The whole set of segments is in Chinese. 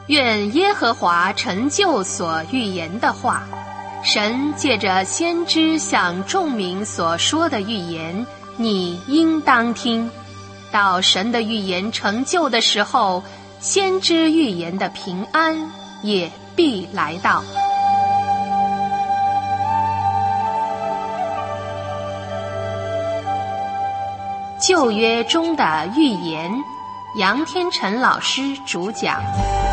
愿耶和华成就所预言的话。神借着先知向众民所说的预言，你应当听。到神的预言成就的时候，先知预言的平安也必来到。旧约中的预言，杨天成老师主讲。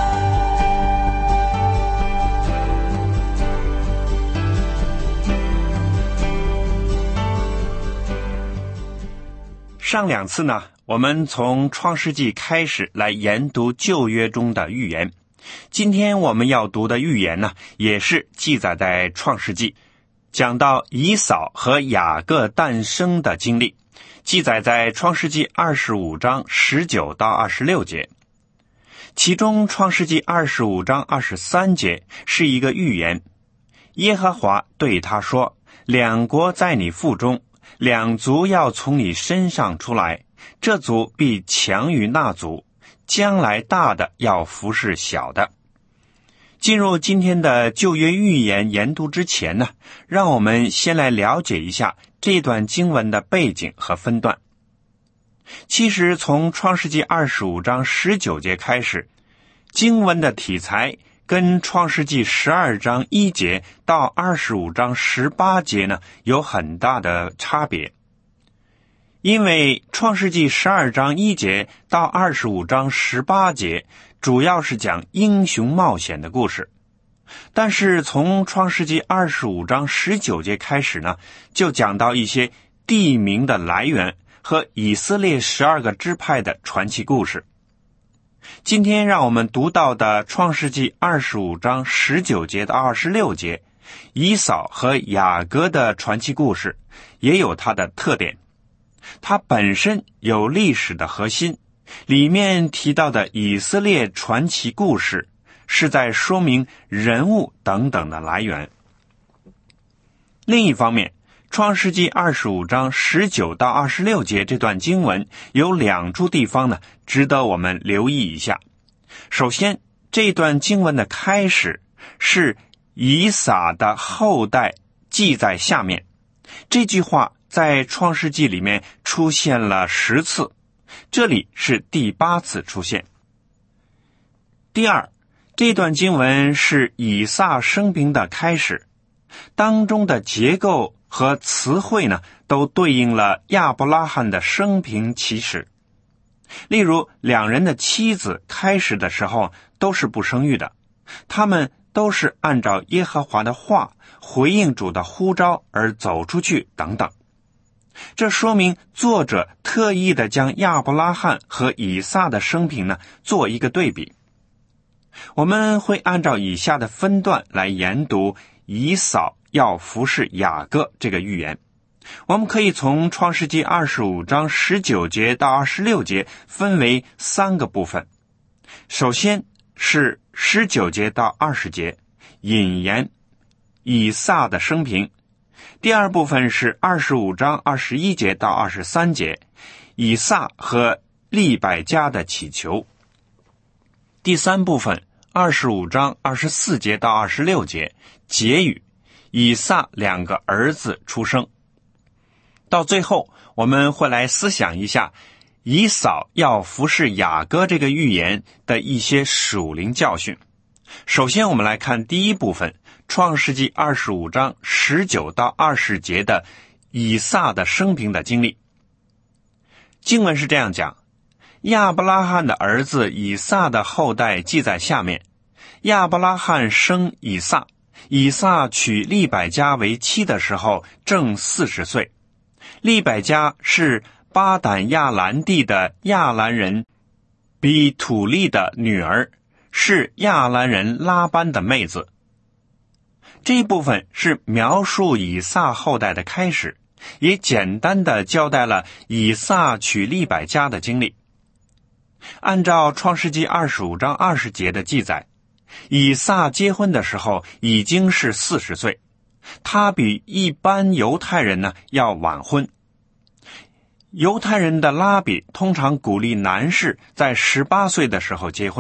上两次呢，我们从创世纪开始来研读旧约中的预言。今天我们要读的预言呢，也是记载在创世纪，讲到以扫和雅各诞生的经历，记载在创世纪25章19到26节。其中创世纪25章23节是一个预言，耶和华对他说，两国在你腹中，两族要从你身上出来，这族必强于那族，将来大的要服侍小的。进入今天的旧约预言研读之前呢，让我们先来了解一下这段经文的背景和分段。其实从创世纪25章19节开始，经文的题材跟创世纪12章1节到25章18节呢有很大的差别。因为创世纪12章1节到25章18节主要是讲英雄冒险的故事，但是从创世纪25章19节开始呢，就讲到一些地名的来源和以色列12个支派的传奇故事。今天让我们读到的创世纪25章19节到26节，以扫和雅各的传奇故事也有它的特点。它本身有历史的核心，里面提到的以色列传奇故事是在说明人物等等的来源。另一方面，创世纪25章19到26节这段经文有两处地方呢值得我们留意一下。首先，这段经文的开始是以撒的后代记在下面，这句话在创世纪里面出现了10次，这里是第8次出现。第二，这段经文是以撒生平的开始，当中的结构和词汇呢，都对应了亚伯拉罕的生平起始。例如，两人的妻子开始的时候都是不生育的，他们都是按照耶和华的话回应主的呼召而走出去等等。这说明作者特意的将亚伯拉罕和以撒的生平呢做一个对比。我们会按照以下的分段来研读以扫要服侍雅各这个预言。我们可以从创世纪25章19节到26节分为3个部分。首先是19节到20节，引言以撒的生平。第二部分是25章21节到23节，以撒和利百加的祈求。第三部分25章24节到26节，结语以撒2个儿子出生。到最后，我们会来思想一下以扫要服侍雅各这个预言的一些属灵教训。首先我们来看第一部分，创世纪25章19到20节的以撒的生平的经历。经文是这样讲，亚伯拉罕的儿子以撒的后代记在下面。亚伯拉罕生以撒，以撒娶利百加为妻的时候正40岁。利百加是巴胆亚兰地的亚兰人比土利的女儿，是亚兰人拉班的妹子。这一部分是描述以撒后代的开始，也简单的交代了以撒娶利百加的经历。按照创世纪25章20节的记载，以撒结婚的时候已经是40岁，他比一般犹太人呢要晚婚。犹太人的拉比通常鼓励男士在18岁的时候结婚，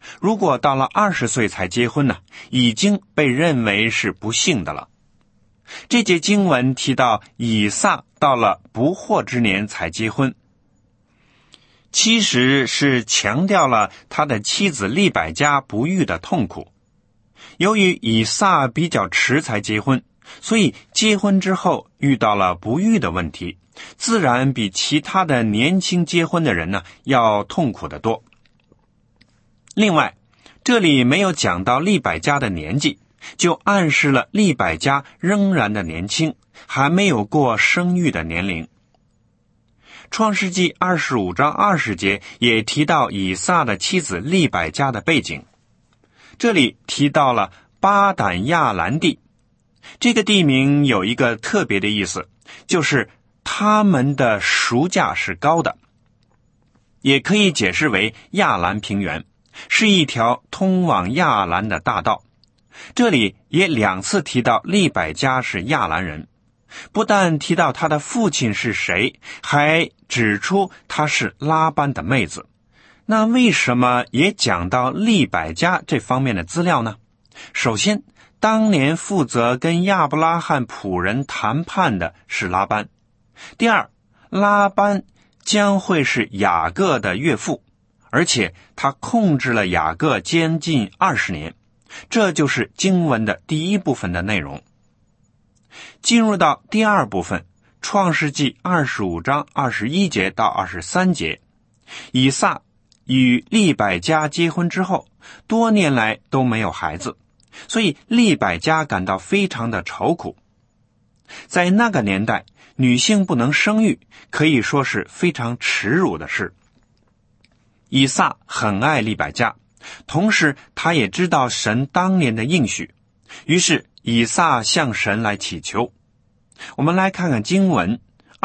如果到了20岁才结婚呢，已经被认为是不幸的了。这节经文提到以撒到了不惑之年才结婚，其实是强调了他的妻子利百加不育的痛苦。由于以撒比较迟才结婚，所以结婚之后遇到了不育的问题，自然比其他的年轻结婚的人呢要痛苦得多。另外，这里没有讲到利百加的年纪，就暗示了利百加仍然的年轻，还没有过生育的年龄。创世纪25章20节也提到以撒的妻子利百加的背景，这里提到了巴胆亚兰地。这个地名有一个特别的意思，就是他们的赎价是高的，也可以解释为亚兰平原，是一条通往亚兰的大道。这里也2次提到利百加是亚兰人，不但提到他的父亲是谁，还指出他是拉班的妹子。那为什么也讲到利百加这方面的资料呢？首先，当年负责跟亚伯拉罕仆人谈判的是拉班。第二，拉班将会是雅各的岳父，而且他控制了雅各将近20年。这就是经文的第一部分的内容。进入到第二部分，创世纪25章21节到23节，以撒与利百加结婚之后，多年来都没有孩子，所以利百加感到非常的愁苦。在那个年代，女性不能生育，可以说是非常耻辱的事。以撒很爱利百加，同时他也知道神当年的应许，于是以撒向神来祈求。我们来看看经文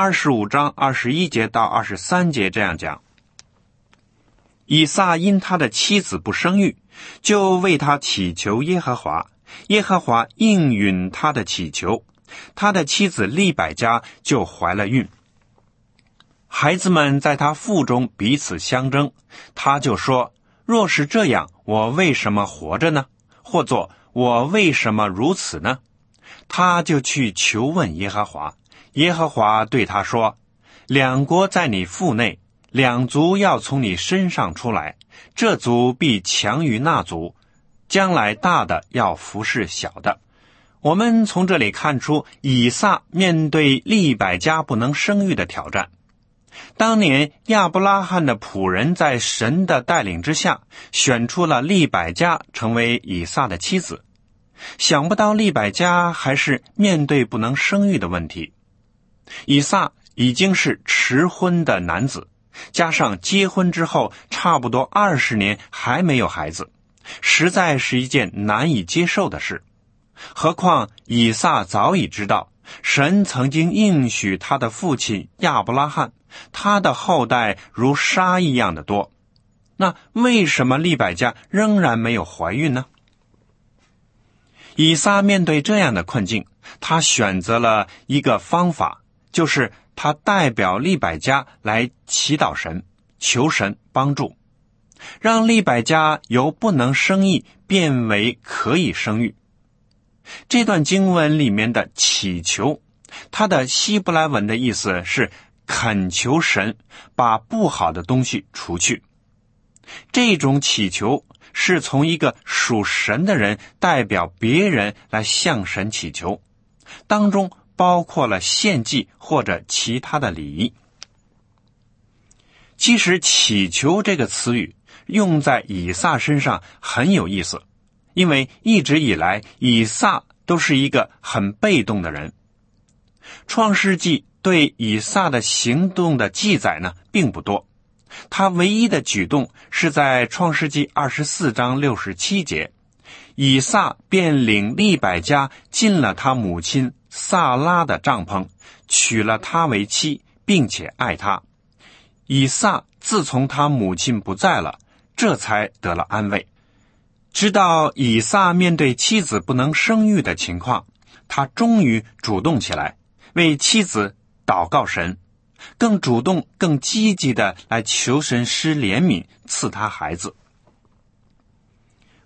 25章21节到23节，这样讲：以撒因他的妻子不生育，就为他祈求耶和华，耶和华应允他的祈求，他的妻子利百加就怀了孕。孩子们在他腹中彼此相争，他就说：若是这样，我为什么活着呢？或作我为什么如此呢？他就去求问耶和华，耶和华对他说：两国在你腹内，两族要从你身上出来，这族必强于那族，将来大的要服侍小的。我们从这里看出，以撒面对利百加不能生育的挑战。当年亚伯拉罕的仆人在神的带领之下，选出了利百加成为以撒的妻子。想不到利百加还是面对不能生育的问题。以撒已经是迟婚的男子，加上结婚之后差不多20年还没有孩子，实在是一件难以接受的事。何况以撒早已知道，神曾经应许他的父亲亚伯拉罕，他的后代如沙一样的多。那为什么利百加仍然没有怀孕呢？以撒面对这样的困境，他选择了一个方法，就是他代表利百加来祈祷神，求神帮助，让利百加由不能生育变为可以生育。这段经文里面的祈求，它的希伯来文的意思是恳求神把不好的东西除去。这种祈求是从一个属神的人代表别人来向神祈求，当中包括了献祭或者其他的礼仪。其实祈求这个词语用在以撒身上很有意思，因为一直以来以撒都是一个很被动的人。创世纪对以撒的行动的记载呢并不多，他唯一的举动是在创世纪24章67节，以撒便领利百加进了他母亲撒拉的帐篷，娶了她为妻，并且爱她。以撒自从他母亲不在了，这才得了安慰。知道以撒面对妻子不能生育的情况，他终于主动起来，为妻子祷告神，更主动更积极的来求神施怜悯，赐他孩子。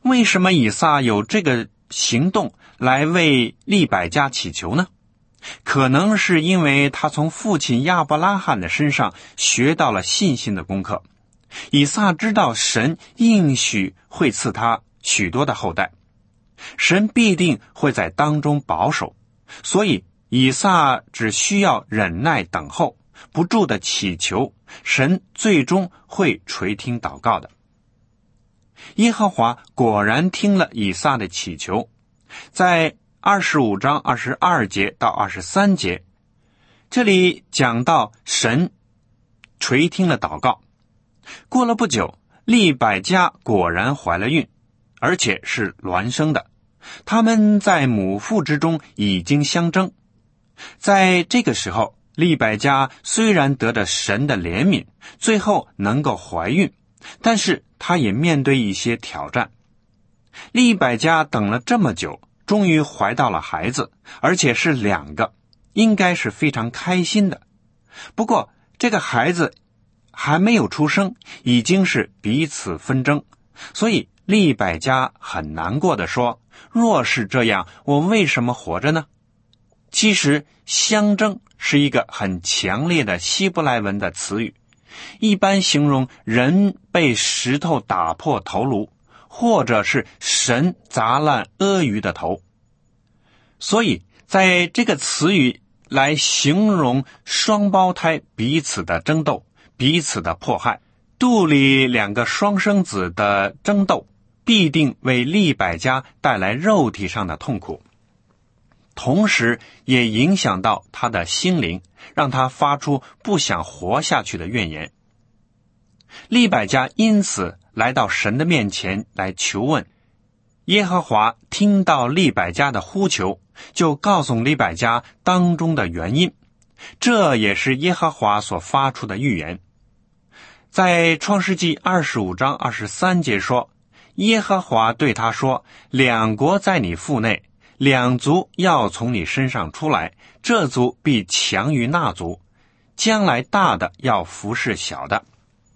为什么以撒有这个行动来为利百加祈求呢？可能是因为他从父亲亚伯拉罕的身上学到了信心的功课。以撒知道神应许会赐他许多的后代，神必定会在当中保守，所以以撒只需要忍耐等候，不住的祈求，神最终会垂听祷告的。耶和华果然听了以撒的祈求，在25章22节到23节，这里讲到神垂听了祷告。过了不久，利百加果然怀了孕，而且是孪生的。他们在母腹之中已经相争。在这个时候，利百加虽然得着神的怜悯，最后能够怀孕，但是她也面对一些挑战。利百加等了这么久，终于怀到了孩子，而且是2个，应该是非常开心的。不过这个孩子还没有出生，已经是彼此纷争，所以利百加很难过地说，若是这样，我为什么活着呢？其实相争是一个很强烈的希伯来文的词语，一般形容人被石头打破头颅，或者是神砸烂鳄鱼的头。所以在这个词语来形容双胞胎彼此的争斗，彼此的迫害，肚里2个双生子的争斗必定为利百加带来肉体上的痛苦，同时也影响到他的心灵，让他发出不想活下去的怨言。利百加因此来到神的面前来求问，耶和华听到利百加的呼求，就告诉利百加当中的原因，这也是耶和华所发出的预言。在创世纪25章23节说，耶和华对他说，2国在你腹内，2族要从你身上出来，这族必强于那族，将来大的要服侍小的。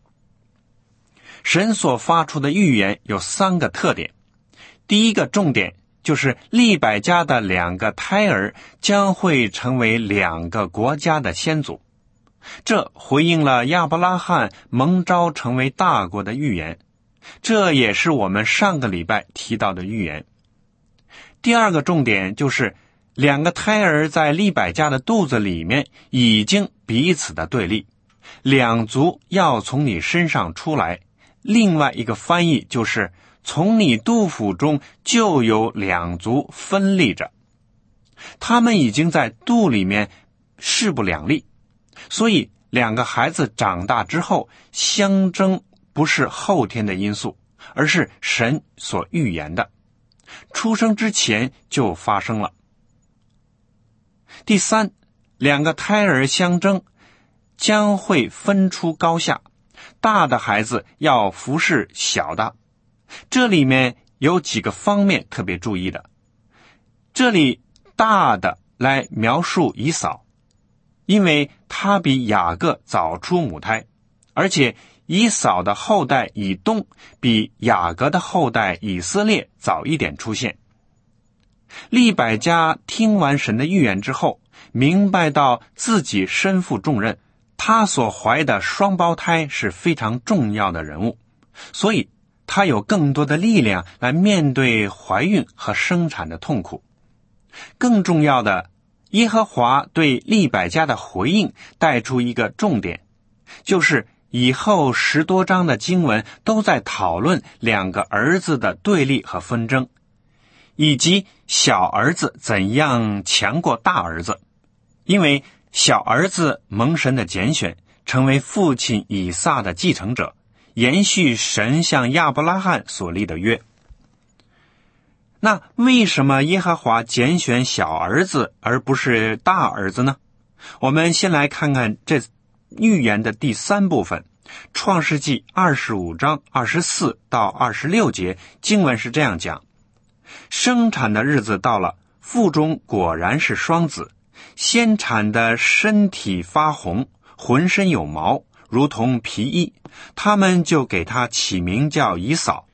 神所发出的预言有3个特点。第一个重点就是利百加的2个胎儿将会成为2个国家的先祖，这回应了亚伯拉罕蒙召成为大国的预言，这也是我们上个礼拜提到的预言。第二个重点就是2个胎儿在利百加的肚子里面已经彼此的对立，2族要从你身上出来，另外一个翻译就是从你肚腹中就有2族分立着，他们已经在肚里面势不两立，所以2个孩子长大之后相争不是后天的因素，而是神所预言的，出生之前就发生了。第3，2个胎儿相争将会分出高下，大的孩子要服侍小的。这里面有几个方面特别注意的。这里大的来描述以扫，因为他比雅各早出母胎，而且以扫的后代以东比雅各的后代以色列早一点出现。利百加听完神的预言之后，明白到自己身负重任，他所怀的双胞胎是非常重要的人物，所以他有更多的力量来面对怀孕和生产的痛苦。更重要的，耶和华对利百加的回应带出一个重点，就是以后10多章的经文都在讨论2个儿子的对立和纷争，以及小儿子怎样强过大儿子。因为小儿子蒙神的拣选，成为父亲以撒的继承者，延续神向亚伯拉罕所立的约。那为什么耶和华拣选小儿子而不是大儿子呢？我们先来看看这预言的第3部分，创世纪25章24到26节，经文是这样讲：生产的日子到了，腹中果然是双子，先产的身体发红，浑身有毛，如同皮衣，他们就给他起名叫以扫，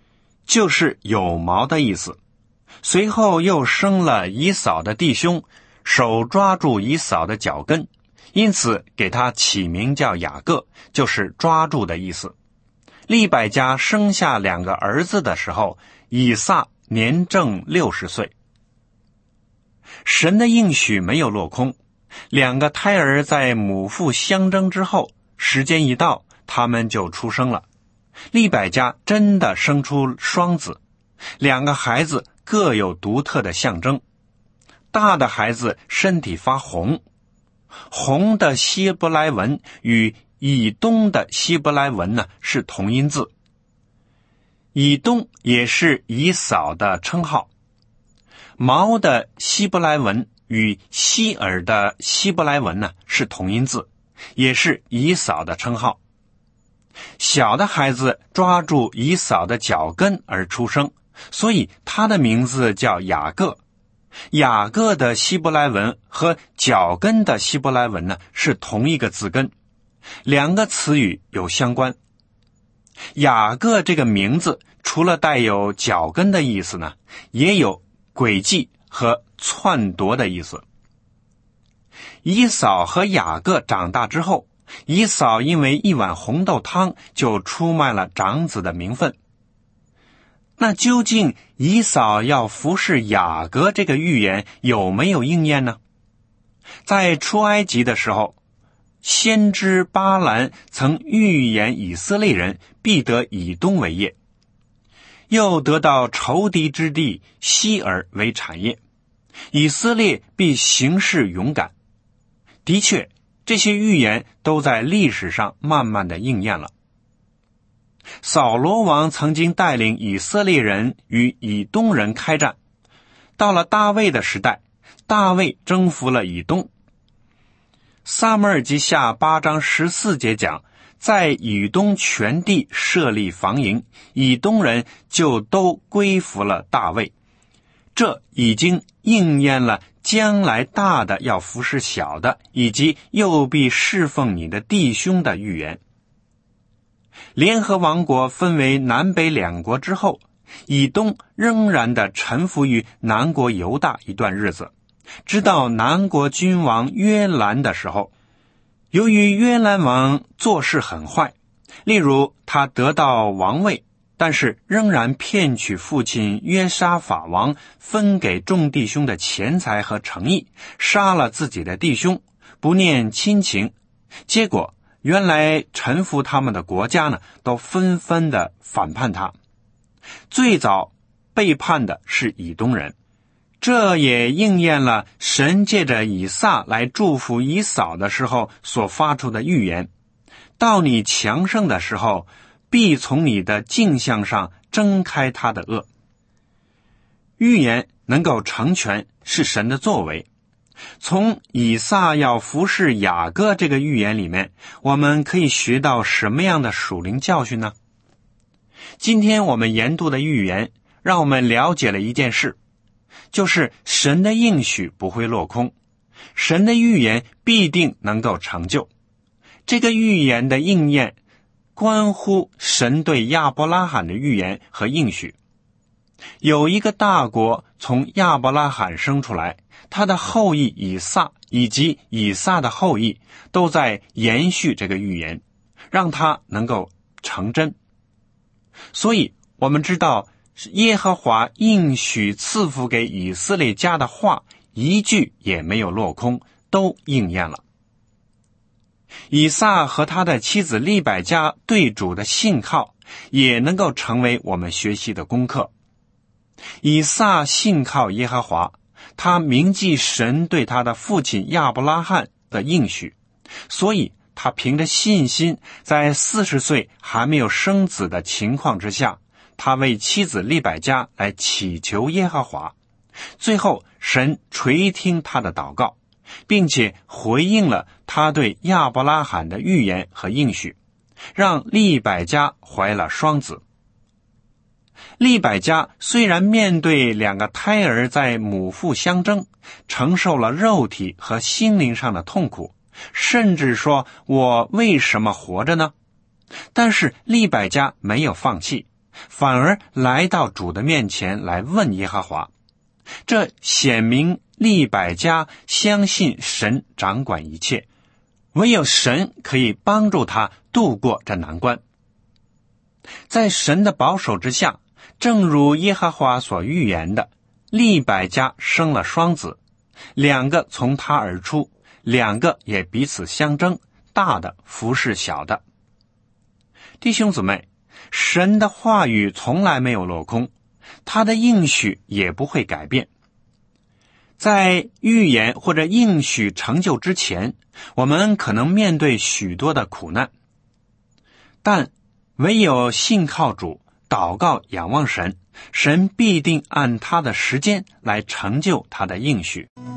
就是有毛的意思。随后又生了以扫的弟兄，手抓住以扫的脚跟，因此给他起名叫雅各，就是抓住的意思。利百加生下2个儿子的时候，以撒年正60岁。神的应许没有落空，2个胎儿在母腹相争之后，时间一到，他们就出生了。利百加真的生出双子，2个孩子各有独特的象征。大的孩子身体发红，红的希伯来文与以东的希伯来文呢是同音字。以东也是以扫的称号。毛的希伯来文与希尔的希伯来文呢是同音字，也是以扫的称号。小的孩子抓住以扫的脚跟而出生，所以他的名字叫雅各。雅各的希伯来文和脚跟的希伯来文呢是同一个字根，2个词语有相关。雅各这个名字除了带有脚跟的意思呢，也有诡计和篡夺的意思。以扫和雅各长大之后，以扫因为1碗红豆汤就出卖了长子的名分。那究竟以扫要服侍雅各这个预言有没有应验呢？在出埃及的时候，先知巴兰曾预言以色列人必得以东为业，又得到仇敌之地西珥为产业，以色列必行事勇敢。的确，这些预言都在历史上慢慢的应验了。扫罗王曾经带领以色列人与以东人开战，到了大卫的时代，大卫征服了以东。撒母耳记下8章14节讲，在以东全地设立防营，以东人就都归服了大卫。这已经应验了将来大的要服侍小的，以及又必侍奉你的弟兄的预言。联合王国分为南北2国之后，以东仍然的臣服于南国犹大一段日子，直到南国君王约兰的时候。由于约兰王做事很坏，例如他得到王位，但是仍然骗取父亲约沙法王分给众弟兄的钱财和诚意，杀了自己的弟兄，不念亲情。结果原来臣服他们的国家呢，都纷纷的反叛他。最早背叛的是以东人，这也应验了神借着以撒来祝福以扫的时候所发出的预言：到你强盛的时候，必从你的镜像上睁开他的恶。预言能够成全是神的作为。从以撒要服侍雅各这个预言里面，我们可以学到什么样的属灵教训呢？今天我们研读的预言让我们了解了一件事，就是神的应许不会落空，神的预言必定能够成就。这个预言的应验关乎神对亚伯拉罕的预言和应许。有一个大国从亚伯拉罕生出来，他的后裔以撒以及以撒的后裔都在延续这个预言，让它能够成真。所以我们知道耶和华应许赐福给以色列家的话，一句也没有落空，都应验了。以撒和他的妻子利百加对主的信靠，也能够成为我们学习的功课。以撒信靠耶和华，他铭记神对他的父亲亚伯拉罕的应许，所以他凭着信心，在40岁还没有生子的情况之下，他为妻子利百加来祈求耶和华。最后神垂听他的祷告，并且回应了他对亚伯拉罕的预言和应许，让利百加怀了双子。利百加虽然面对2个胎儿在母腹相争，承受了肉体和心灵上的痛苦，甚至说我为什么活着呢？但是利百加没有放弃， 反而来到主的面前来问耶和华。这显明利百加相信神掌管一切，唯有神可以帮助他度过这难关。在神的保守之下，正如耶和华所预言的，利百加生了双子，2个从他而出，2个也彼此相争，大的服侍小的。弟兄姊妹，神的话语从来没有落空，他的应许也不会改变。在预言或者应许成就之前，我们可能面对许多的苦难，但唯有信靠主，祷告仰望神，神必定按他的时间来成就他的应许。